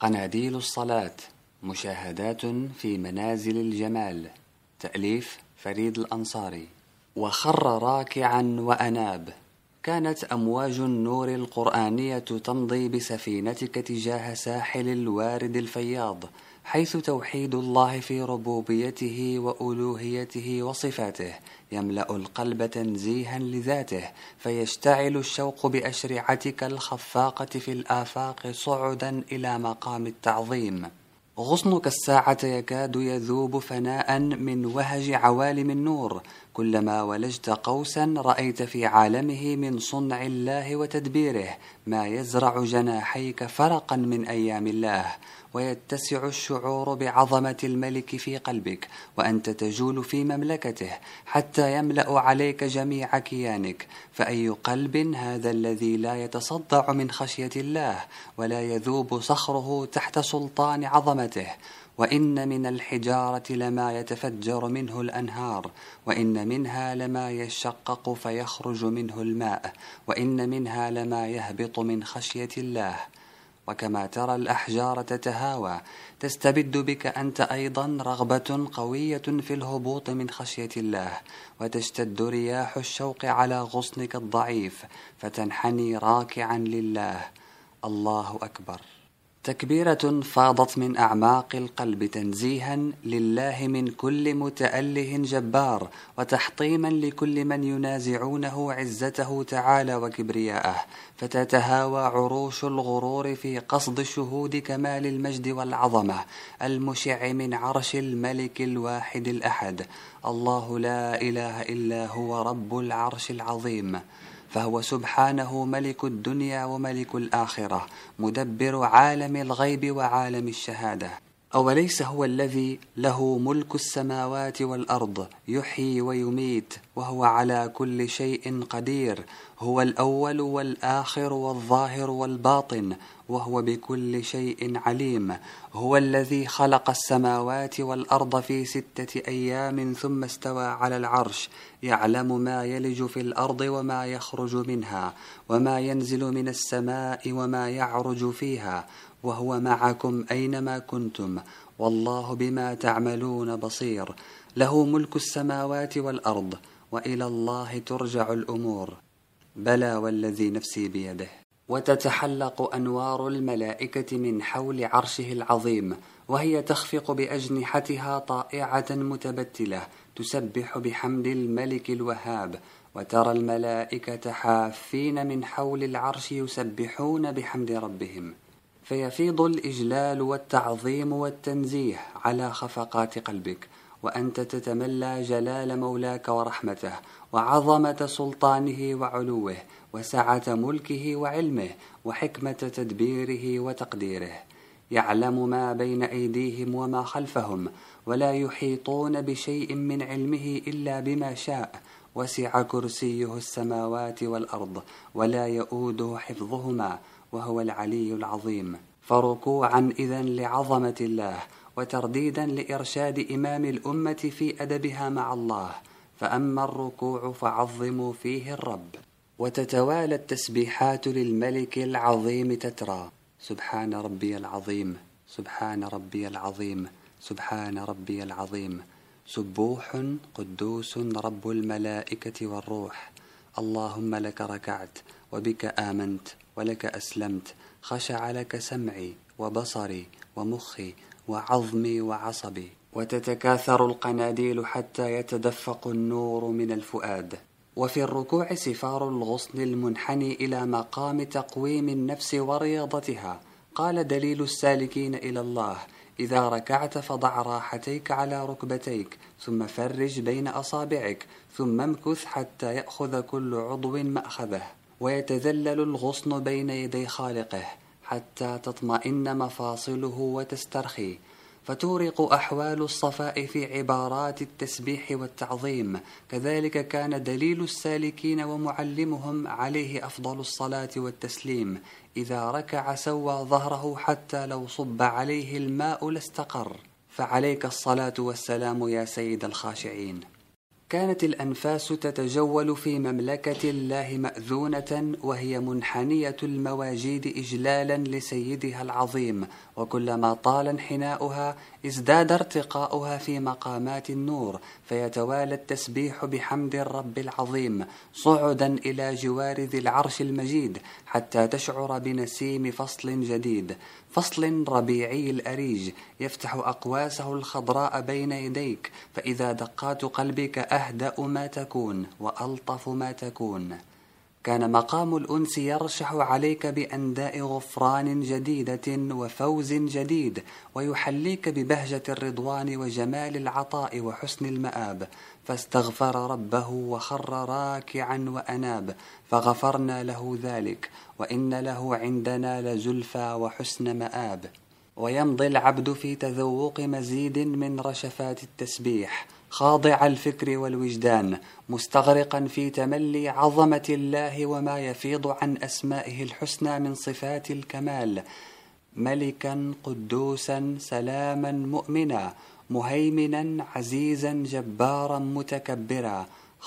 قناديل الصلاة، مشاهدات في منازل الجمال. تأليف فريد الأنصاري. وخر راكعا وأناب. كانت أمواج النور القرآنية تمضي بسفينتك تجاه ساحل الوارد الفياض، حيث توحيد الله في ربوبيته وألوهيته وصفاته يملأ القلب تنزيها لذاته، فيشتعل الشوق بأشرعتك الخفاقة في الآفاق صعدا إلى مقام التعظيم. غصنك الساعة يكاد يذوب فناء من وهج عوالم النور، كلما ولجت قوسا رأيت في عالمه من صنع الله وتدبيره ما يزرع جناحيك فرقا من أيام الله، ويتسع الشعور بعظمة الملك في قلبك وأنت تجول في مملكته حتى يملأ عليك جميع كيانك. فأي قلب هذا الذي لا يتصدع من خشية الله ولا يذوب صخره تحت سلطان عظمته؟ وإن من الحجارة لما يتفجر منه الأنهار، وإن منها لما يشقق فيخرج منه الماء، وإن منها لما يهبط من خشية الله. وكما ترى الأحجار تتهاوى، تستبد بك أنت أيضا رغبة قوية في الهبوط من خشية الله، وتشتد رياح الشوق على غصنك الضعيف، فتنحني راكعا لله. الله أكبر. تكبيرة فاضت من أعماق القلب تنزيها لله من كل متأله جبار، وتحطيما لكل من ينازعونه عزته تعالى وكبرياءه، فتتهاوى عروش الغرور في قصد شهود كمال المجد والعظمة المشع من عرش الملك الواحد الأحد. الله لا إله إلا هو رب العرش العظيم، فهو سبحانه ملك الدنيا وملك الآخرة، مدبر عالم الغيب وعالم الشهادة. أوليس هو الذي له ملك السماوات والأرض، يحيي ويميت وهو على كل شيء قدير؟ هو الأول والآخر والظاهر والباطن، وهو بكل شيء عليم. هو الذي خلق السماوات والأرض في 6 أيام ثم استوى على العرش، يعلم ما يلج في الأرض وما يخرج منها، وما ينزل من السماء وما يعرج فيها، وهو معكم أينما كنتم، والله بما تعملون بصير. له ملك السماوات والأرض، وإلى الله ترجع الأمور. بلى والذي نفسي بيده. وتتحلق أنوار الملائكة من حول عرشه العظيم، وهي تخفق بأجنحتها طائعة متبتلة تسبح بحمد الملك الوهاب. وترى الملائكة حافين من حول العرش يسبحون بحمد ربهم، فيفيض الإجلال والتعظيم والتنزيه على خفقات قلبك، وأنت تتملى جلال مولاك ورحمته وعظمة سلطانه وعلوه وسعة ملكه وعلمه وحكمة تدبيره وتقديره. يعلم ما بين أيديهم وما خلفهم، ولا يحيطون بشيء من علمه إلا بما شاء. وسع كرسيه السماوات والأرض، ولا يؤوده حفظهما، وهو العلي العظيم. فركوعا إذن لعظمة الله، وترديدا لإرشاد إمام الأمة في أدبها مع الله. فأما الركوع فعظموا فيه الرب. وتتوالى التسبيحات للملك العظيم تترى: سبحان ربي العظيم، سبحان ربي العظيم، سبحان ربي العظيم، سبوح قدوس رب الملائكة والروح. اللهم لك ركعت، وبك آمنت، ولك أسلمت، خشع لك سمعي وبصري ومخي وعظمي وعصبي. وتتكاثر القناديل حتى يتدفق النور من الفؤاد. وفي الركوع سفار الغصن المنحني إلى مقام تقويم النفس ورياضتها. قال دليل السالكين إلى الله: إذا ركعت فضع راحتيك على ركبتيك، ثم فرج بين أصابعك، ثم امكث حتى يأخذ كل عضو مأخذه. ويتذلل الغصن بين يدي خالقه حتى تطمئن مفاصله وتسترخي، فتورق أحوال الصفاء في عبارات التسبيح والتعظيم. كذلك كان دليل السالكين ومعلمهم عليه أفضل الصلاة والتسليم: إذا ركع سوى ظهره حتى لو صب عليه الماء لاستقر. فعليك الصلاة والسلام يا سيد الخاشعين. كانت الأنفاس تتجول في مملكة الله مأذونة، وهي منحنية المواجيد إجلالا لسيدها العظيم، وكلما طال انحناؤها ازداد ارتقاؤها في مقامات النور، فيتوالى التسبيح بحمد الرب العظيم صعدا إلى جوار ذي العرش المجيد، حتى تشعر بنسيم فصل جديد، فصل ربيعي الأريج يفتح أقواسه الخضراء بين يديك، فإذا دقات قلبك أهدأ ما تكون وألطف ما تكون. كان مقام الأنس يرشح عليك بأنداء غفران جديدة وفوز جديد، ويحليك ببهجة الرضوان وجمال العطاء وحسن المآب. فاستغفر ربه وخر راكعا وأناب، فغفرنا له ذلك، وإن له عندنا لزلفى وحسن مآب. ويمضي العبد في تذوق مزيد من رشفات التسبيح، خاضع الفكر والوجدان، مستغرقا في تملي عظمة الله وما يفيض عن أسمائه الحسنى من صفات الكمال: ملكا قدوسا سلاما مؤمنا، مهيمنا عزيزا جبارا متكبرا،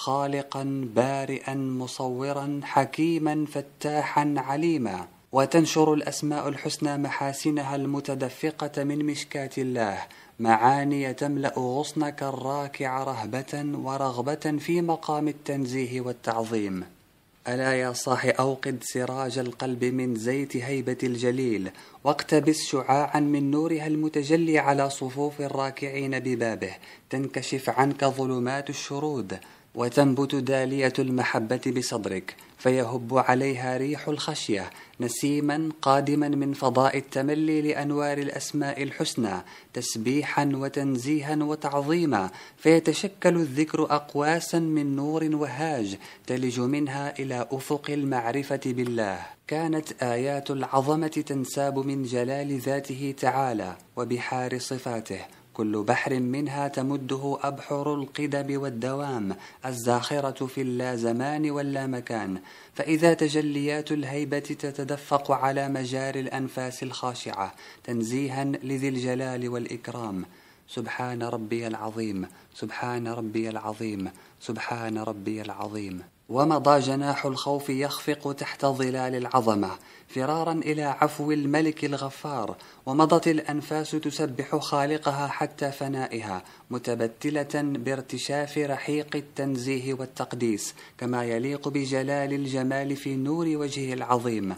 خالقا بارئا مصورا حكيما فتاحا عليما. وتنشر الأسماء الحسنى محاسنها المتدفقة من مشكاة الله، معاني تملأ غصنك الراكع رهبة ورغبة في مقام التنزيه والتعظيم. ألا يا صاح أوقد سراج القلب من زيت هيبة الجليل، واقتبس شعاعا من نورها المتجلي على صفوف الراكعين ببابه، تنكشف عنك ظلمات الشرود، وتنبت دالية المحبة بصدرك، فيهب عليها ريح الخشية نسيما قادما من فضاء التملي لأنوار الأسماء الحسنى، تسبيحا وتنزيها وتعظيما، فيتشكل الذكر أقواسا من نور وهاج تلج منها إلى أفق المعرفة بالله. كانت آيات العظمة تنساب من جلال ذاته تعالى وبحار صفاته، كل بحر منها تمده أبحر القدم والدوام الزاخرة في اللازمان واللامكان، فإذا تجليات الهيبة تتدفق على مجاري الأنفاس الخاشعة تنزيها لذي الجلال والإكرام. سبحان ربي العظيم، سبحان ربي العظيم، سبحان ربي العظيم. ومضى جناح الخوف يخفق تحت ظلال العظمة فرارا إلى عفو الملك الغفار، ومضت الأنفاس تسبح خالقها حتى فنائها، متبتلة بارتشاف رحيق التنزيه والتقديس كما يليق بجلال الجمال في نور وجهه العظيم.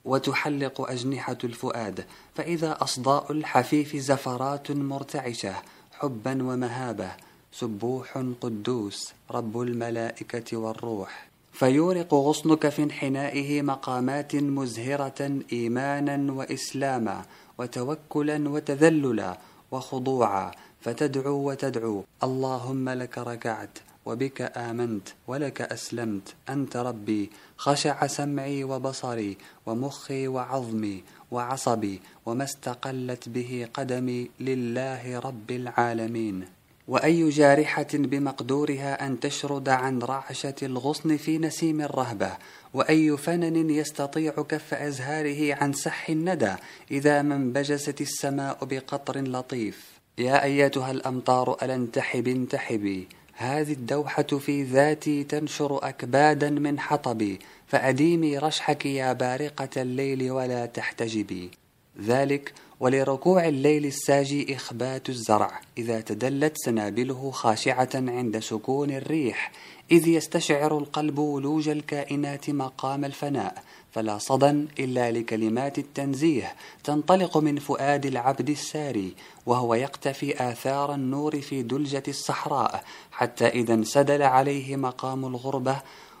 وتحلق أجنحة الفؤاد، فإذا أصداء الحفيف زفرات مرتعشة حبا ومهابة، سبوح قدوس رب الملائكة والروح. فيورق غصنك في انحنائه مقامات مزهرة إيمانا وإسلاما وتوكلا وتذللا وخضوعا، فتدعو وتدعو: اللهم لك ركعت وبك آمنت ولك أسلمت، أنت ربي، خشع سمعي وبصري ومخي وعظمي وعصبي، وما استقلت به قدمي لله رب العالمين. وأي جارحة بمقدورها أن تشرد عن رعشة الغصن في نسيم الرهبة، وأي فنن يستطيع كف أزهاره عن سح الندى إذا ما انبجست السماء بقطر لطيف. يا أيتها الأمطار ألا انتحبي انتحبي، هذه الدوحة في ذاتي تنشر أكبادا من حطبي، فأديمي رشحك يا بارقة الليل ولا تحتجبي. ذلك ولركوع الليل الساجي إخبات الزرع إذا تدلت سنابله خاشعة عند سكون الريح، إذ يستشعر القلب ولوج الكائنات مقام الفناء، فلا صدى إلا لكلمات التنزيه تنطلق من فؤاد العبد الساري، وهو يقتفي آثار النور في دلجة الصحراء، حتى إذا انسدل عليه مقام الغربة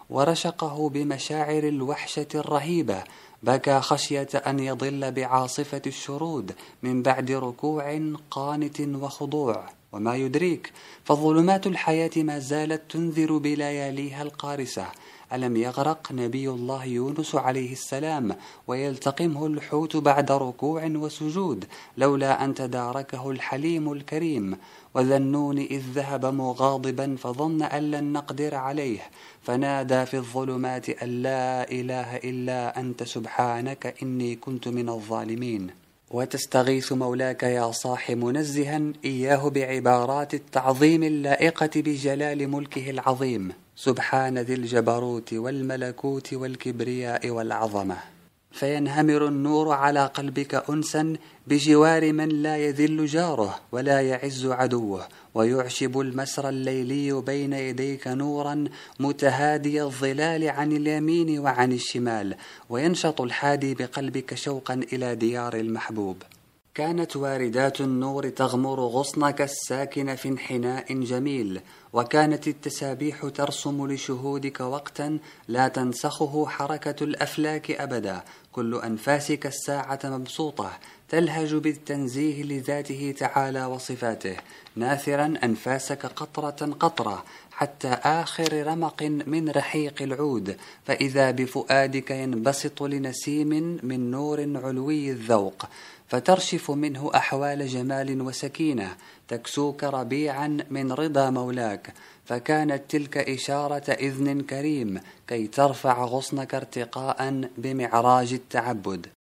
ورشقه بمشاعر الوحشة الرهيبة، بكى خشية أن يضل بعاصفة الشرود من بعد ركوع قانت وخضوع. وما يدريك، فظلمات الحياة ما زالت تنذر بلياليها القارسة. ألم يغرق نبي الله يونس عليه السلام ويلتقمه الحوت بعد ركوع وسجود لولا أن تداركه الحليم الكريم؟ وذا النون إذ ذهب مغاضبا فظن أن لن نقدر عليه، فنادى في الظلمات أن لا إله إلا أنت سبحانك إني كنت من الظالمين. وتستغيث مولاك يا صاح منزها إياه بعبارات التعظيم اللائقة بجلال ملكه العظيم، سبحان ذي الجبروت والملكوت والكبرياء والعظمة. فينهمر النور على قلبك أنسا بجوار من لا يذل جاره ولا يعز عدوه، ويعشب المسرى الليلي بين يديك نورا متهادي الظلال عن اليمين وعن الشمال، وينشط الحادي بقلبك شوقا إلى ديار المحبوب. كانت واردات النور تغمر غصنك الساكن في انحناء جميل، وكانت التسابيح ترسم لشهودك وقتا لا تنسخه حركة الأفلاك أبدا، كل أنفاسك الساعة مبسوطة تلهج بالتنزيه لذاته تعالى وصفاته، ناثرا أنفاسك قطرة قطرة حتى آخر رمق من رحيق العود، فإذا بفؤادك ينبسط لنسيم من نور علوي الذوق، فترشف منه أحوال جمال وسكينة تكسوك ربيعا من رضا مولاك، فكانت تلك إشارة إذن كريم كي ترفع غصنك ارتقاء بمعراج التعبد.